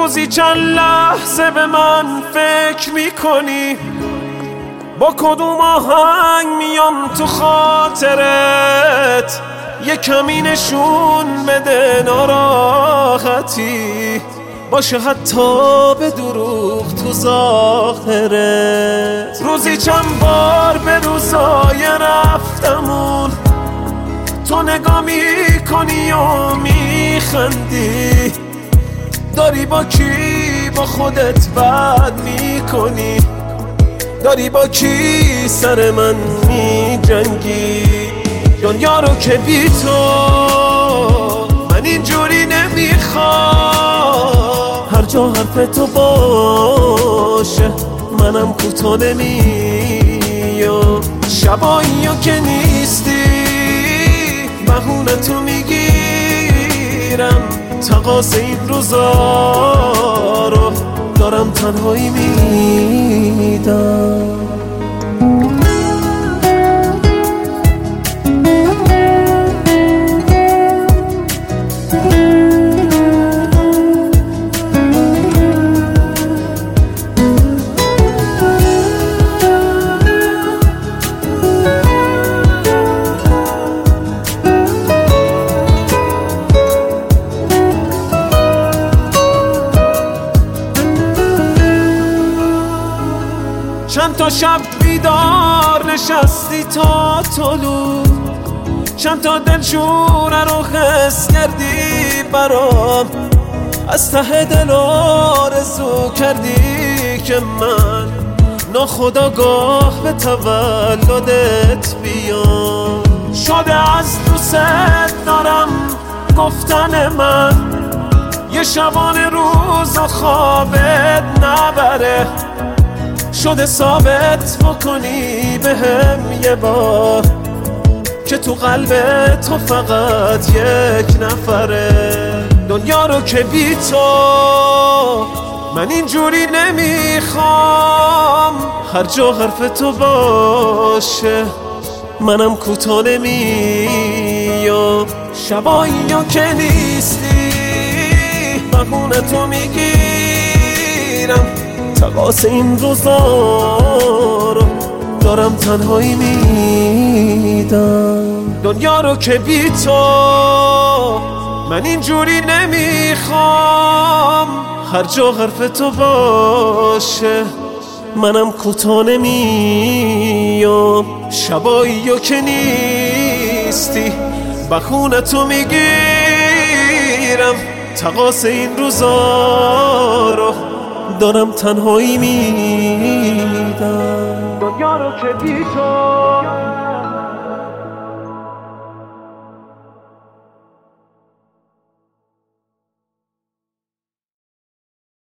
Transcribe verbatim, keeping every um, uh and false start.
روزی چند لحظه به من فکر میکنی با کدوم آهنگ میام تو خاطرت، یه کمی نشون بده ناراحتی باشه حتی به دروغ تو ظاهرت. روزی چند بار به روزای رفتمون تو نگاه میکنی و میخندی، داری با کی با خودت بد میکنی، داری با کی سر من میجنگی. دنیا رو که بی تو من اینجوری نمیخوام، هر جا حرف تو باشه منم کوتاه نمیام. شبایی که نیستی بهونه تو میگیرم، تقاس این روزا رو دارم تنهایی میدم. چند تا شب بیدار نشستی تا طلوع، چند تا دلشوره رو حس کردی برام، از ته دل آرزو کردی که من ناخودآگاه به تولدت بیام. شده از دوست دارم گفتن من یه شبانه روز و خوابت نبره، شده ثابت بکنی بهم یه بار که تو قلب تو فقط یک نفره. دنیا رو که بی تو من اینجوری نمیخوام، هر جا حرف تو باشه منم کوتاه نمیام. شبایی که نیستی بهونه تو میگیرم، تقاس این روزا رو دارم تنهایی میدم. دنیا رو که بی تو من اینجوری نمیخوام، هر جا حرف تو باشه منم کوتاه نمیام. شبایی که نیستی بخونه تو میگیرم، تقاس این روزا رو دارم تنهایی میدم. دنیا رو که بی تو